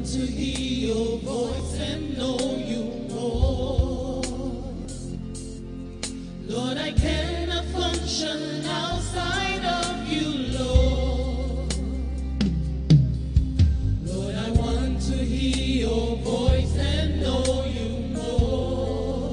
to hear your voice and know you more. Lord, I cannot function outside of you, Lord. Lord, I want to hear your voice and know you more.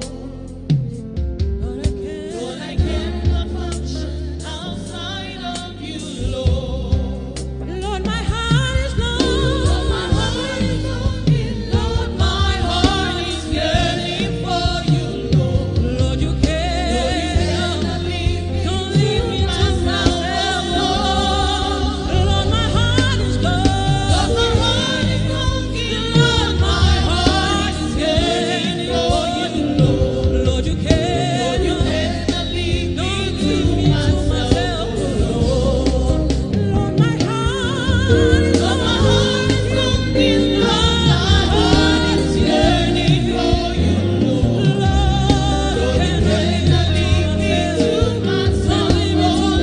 Lord, I cannot function outside of you, Lord. Lord, my heart is longing. Lord, my heart is longing. Lord, my heart is yearning for you, Lord. Lord, you cannot leave me. Don't leave me to myself, Lord. Lord, my heart is longing. Lord, my heart is longing. Lord, my heart is yearning for you, Lord. Lord, you cannot leave me to myself, Lord. Lord, my heart is longing. Lord, my heart is yearning for you, Lord. Lord, you cannot leave me to myself, Lord.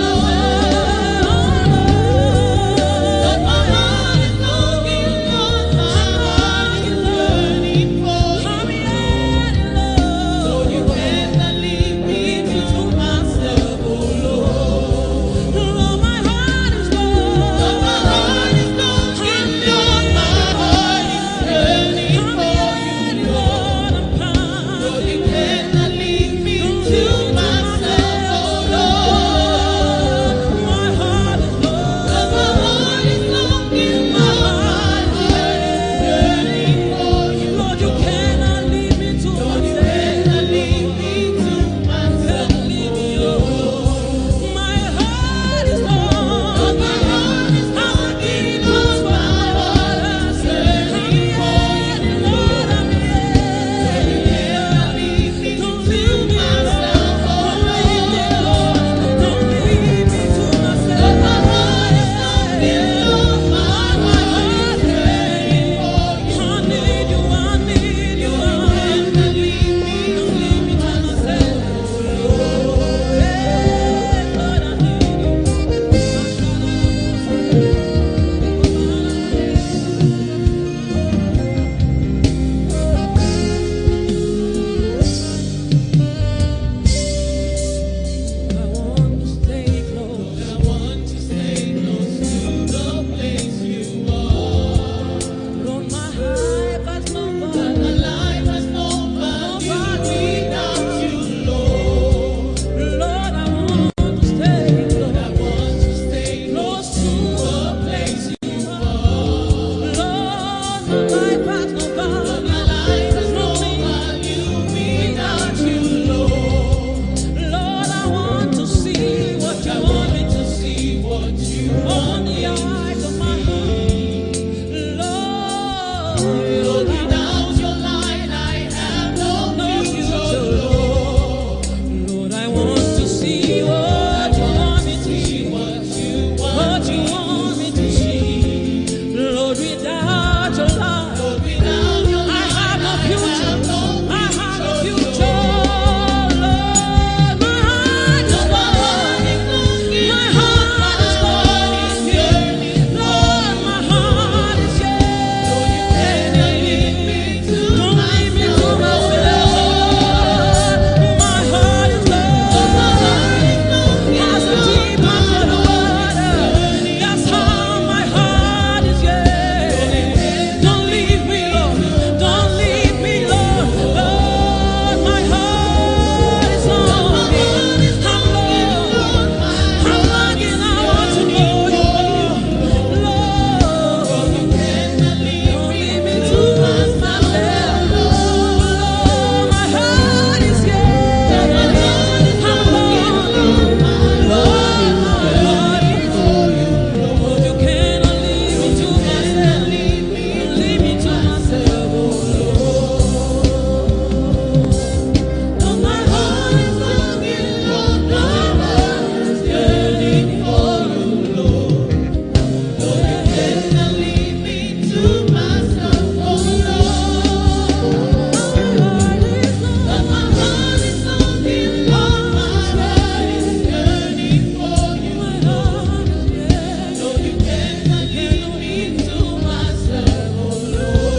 Lord, my heart is longing. Lord, my heart is yearning for you, Lord. Lord, you cannot leave me to myself, oh Lord. Lord, my heart is longing. Lord, my heart is longing. Lord, my heart is yearning for you, Lord. Lord, you cannot leave me to myself, oh Lord. My heart is longing. Lord, my heart is longing. My heart is yearning for you, Lord. You cannot leave me to myself. Lord, you cannot leave me to myself, Lord. My heart is longing. Lord, my heart is longing. Lord, my heart is yearning for you, Lord. Lord, you cannot leave me to myself, oh Lord. Don't leave me to myself. Lord, my heart is longing. Lord, my heart is yearning for you. I need you. I need you. Lord, you cannot leave me to myself, oh Lord. Hey, Lord, I want to stay close. I want to stay close to the place you are. Lord, my life has nobody. My life has nobody without you, Lord. Lord, I want to stay close. I want to stay close to the place you are. Lord, my life has nobody. My life has nobody without you, Lord. Lord, I want to see what you want me to see. What you want the eyes of my heart. Lord, without your light, I have no future, Lord. Lord, I want to see what you want me to see. What you want me to see. Lord, without your light, I have no future. I have no future. Lord, my heart is longing. My heart is longing. Lord, my heart is yearning. Lord, you cannot leave me to don't leave me to myself. My heart is longing. As the deep after the water, that's how my heart is yearning. Don't leave me, Lord. Don't leave me, Lord. Lord, my heart is longing. I'm longing. I want to know you, Lord. You cannot leave me to myself, Lord. My heart is yearning. I'm longing. Lord, my heart is for you, Lord. You cannot leave me to myself. Leave me to myself, oh Lord. Lord, my heart is longing. Lord, my heart is yearning for you, Lord. Lord, you cannot leave me to myself, oh Lord. Lord, my heart is longing. Lord, my heart is yearning for you, Lord. Lord, you cannot leave me to myself, oh Lord.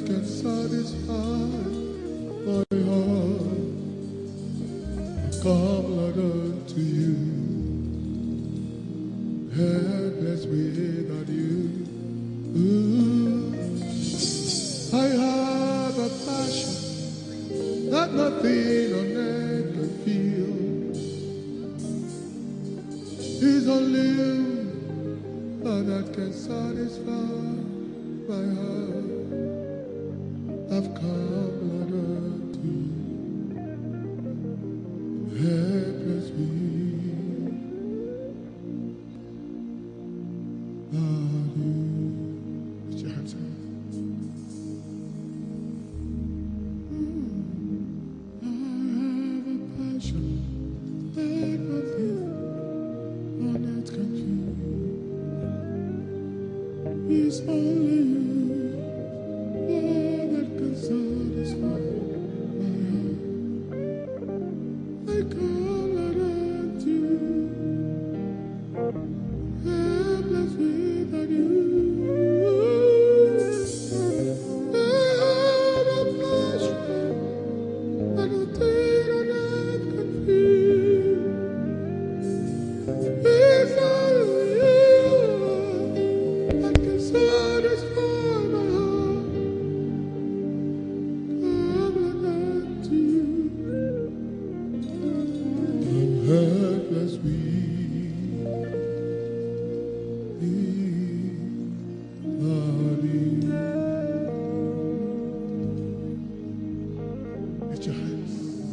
can satisfy my heart. Come, Lord, unto you. Helpless without you. Ooh. I have a passion that nothing on earth can feel. It's only you that can satisfy my heart. I've come, Lord, unto you. Helpless without you. Put your hands up. I have a passion that nothing on earth can feel. It's only you that can satisfy my heart. I call out unto you, helpless without you. I have a passion that nothing on earth can feel. It's only you that can satisfy my heart. Come unto you. I'm helpless without you. Lift your hands.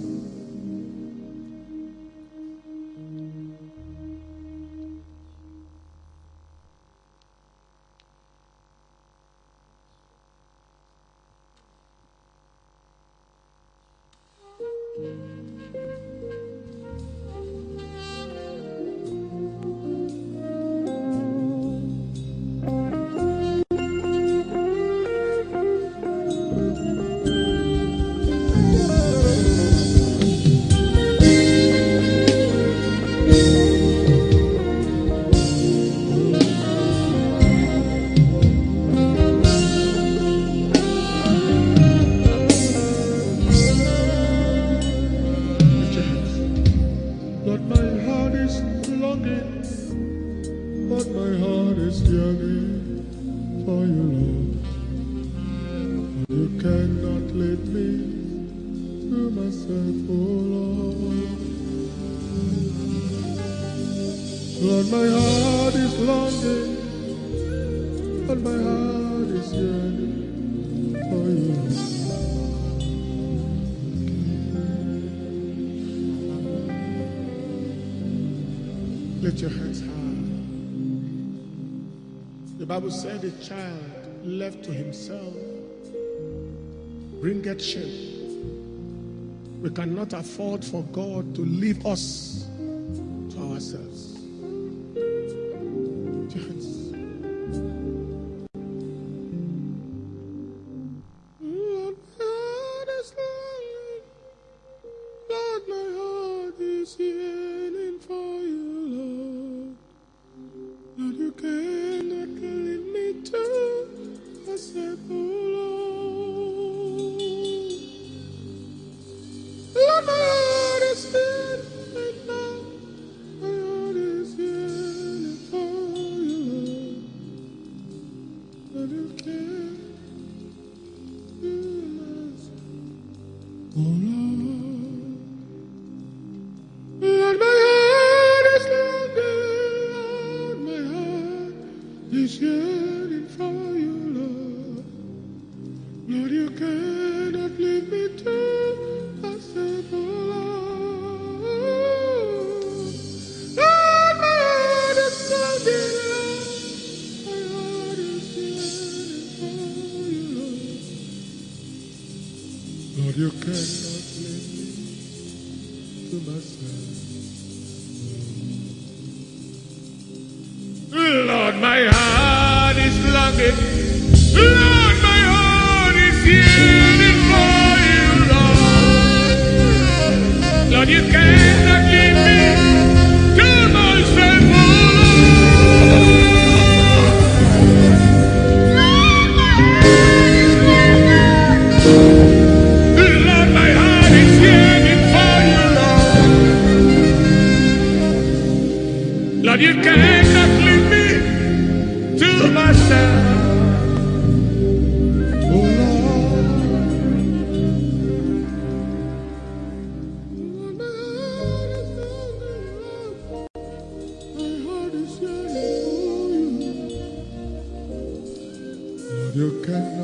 Lift your hands. Lord, my heart is longing. Lord, my heart is yearning for you, Lord. You cannot lead me to myself, oh Lord. Lord, my heart is longing. Lord, my heart is yearning for you. Lift your hands high. The Bible said a child left to himself bringeth shame. We cannot afford for God to leave us to ourselves. Lift your hands. Lord, my heart is longing. Lord, my heart is yearning for you, Lord. Lord, you cannot leave me to myself, oh Lord. Lord, my heart is yearning right now. My heart is yearning for you, Lord. Lord, you can't do myself, oh Lord. Lord, my heart is longing. Lord, my heart is yearning for you, Lord. Lord, you cannot leave me to myself, oh Lord. Lord, my heart is longing, Lord. My heart is yearning for you, Lord. Lord, you cannot leave me to myself. Lord, my heart is longing. Lord, my heart is yearning for you, Lord. Lord, you cannot leave me to myself, oh Lord. Lord, my heart is longing.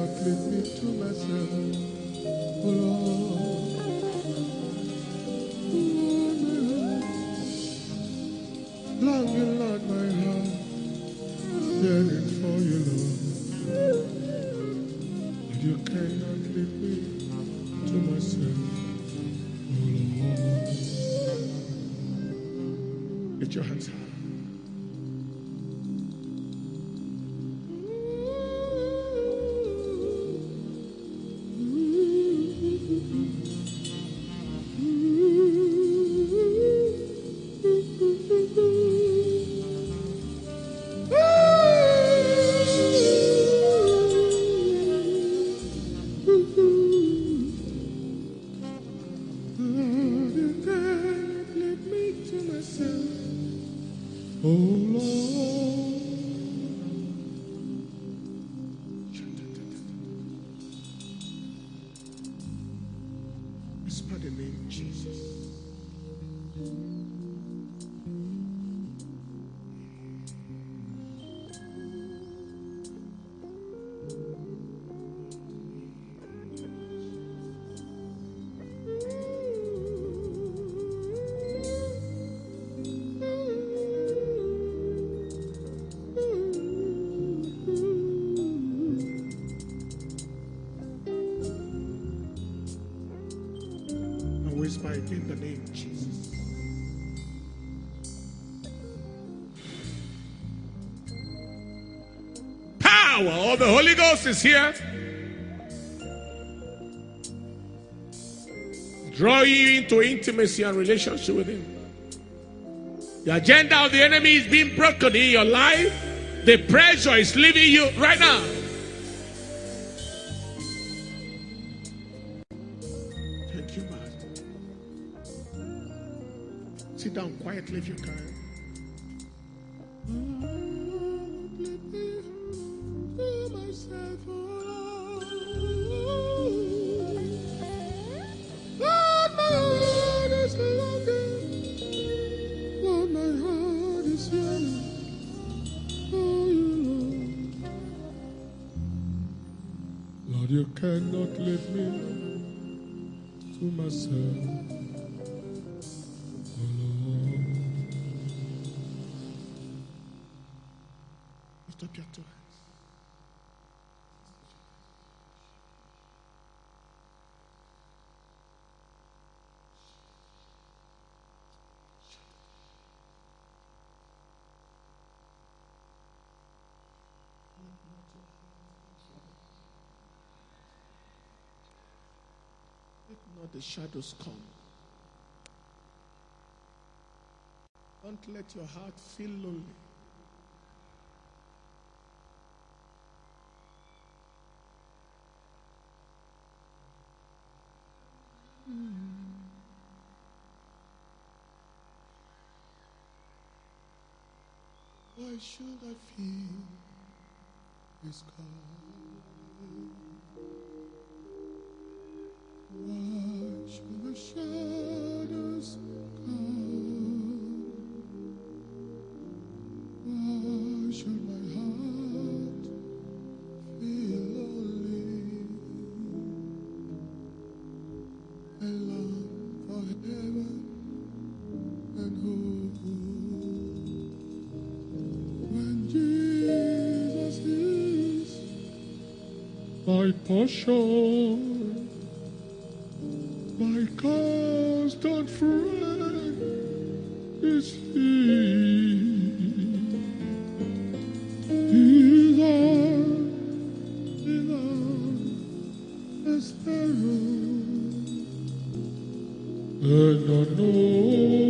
cannot leave me to myself. Oh Lord, longing, Lord, my heart, yearning for you, Lord. But you cannot leave me to myself. Oh Lord, lift your hands high. Lord, you cannot leave me to myself. Oh Lord. Whisper the name Jesus. And whisper again the name Jesus. Power of the Holy Ghost is here. Draw you into intimacy and relationship with Him. The agenda of the enemy is being broken in your life. The pressure is leaving you right now. Thank you, Master. Sit down quietly if you can. Lord, my heart is longing. Lord, my heart is yearning for you, Lord. Lord, you cannot leave me to myself. Oh, Lord. Lift up your two hands. Let not the shadows come. Don't let your heart feel lonely. Why should I feel this calm? Why should the shadows come? Why should my heart feel lonely? I long for heaven and hope. When Jesus is my portion, my constant friend is He. He's on a sparrow, and I know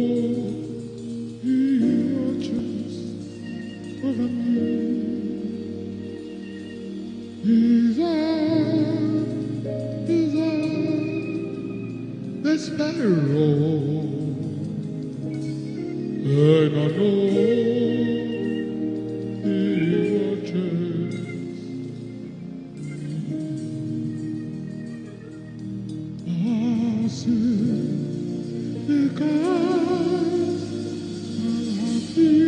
He watches over me. He's on the sparrow, and I know He watches. Because I'm happy.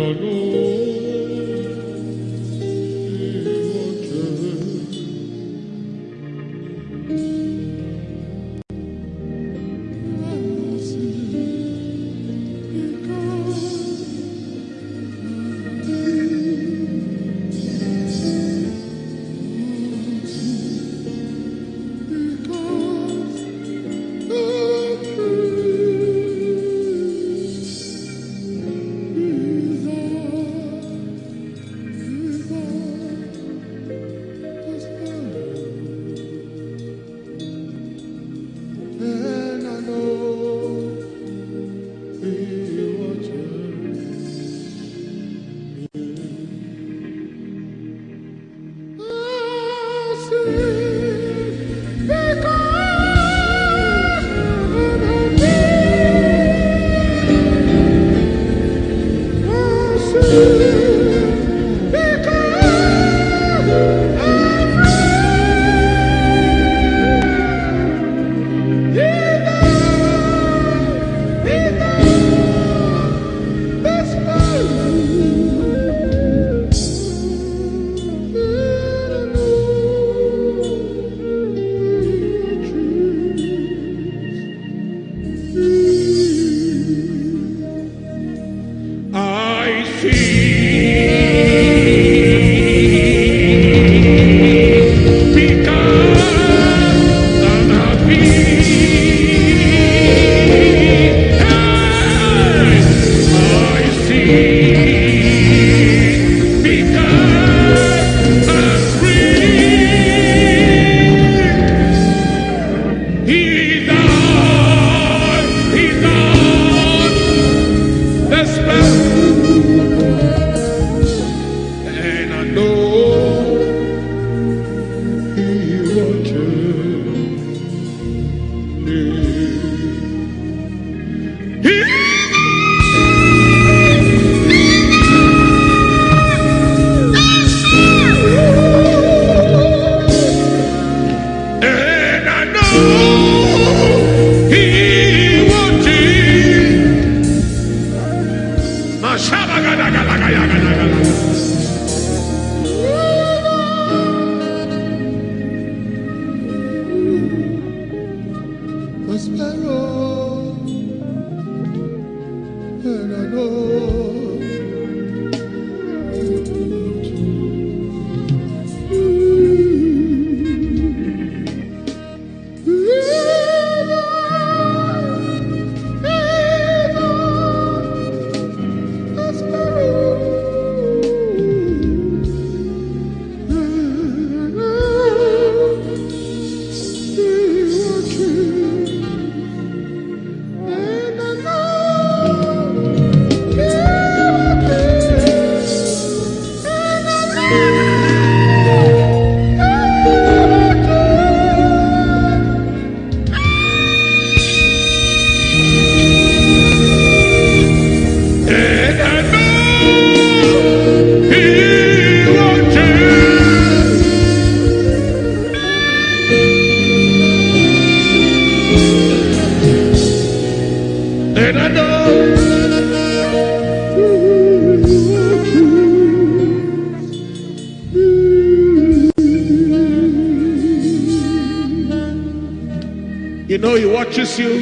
You know he watches you.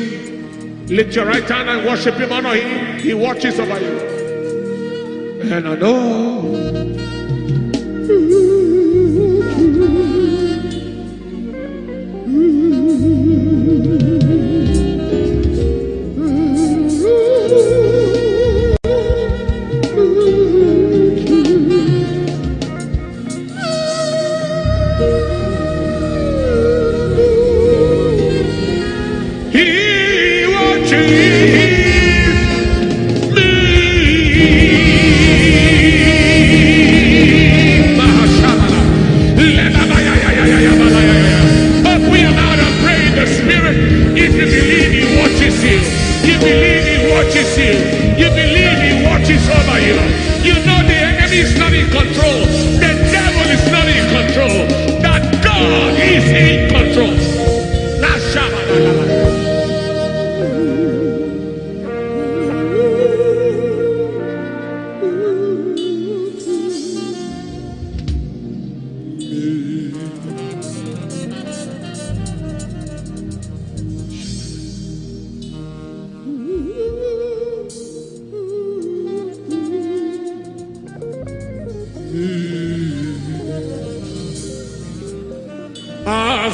Lift your right hand and worship him, honor him. He watches over you. And I know.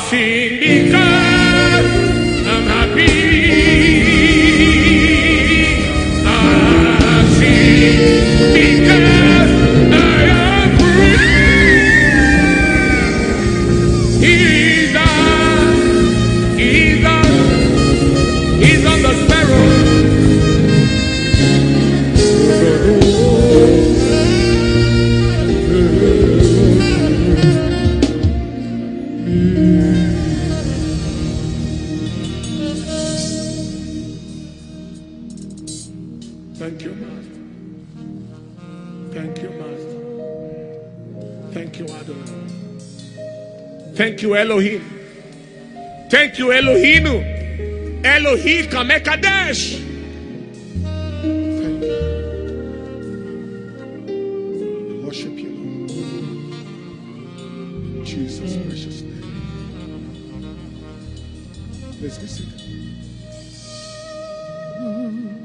sing because I'm happy. I sing because I am free. He's on the sparrow. Thank you, Master. Thank you, Master. Thank you, Adonai. Thank you, Elohim. Thank you, Elohim. Elohim Kamekadesh. Thank you. I worship you, Lord. In Jesus' precious name. Let's be seated.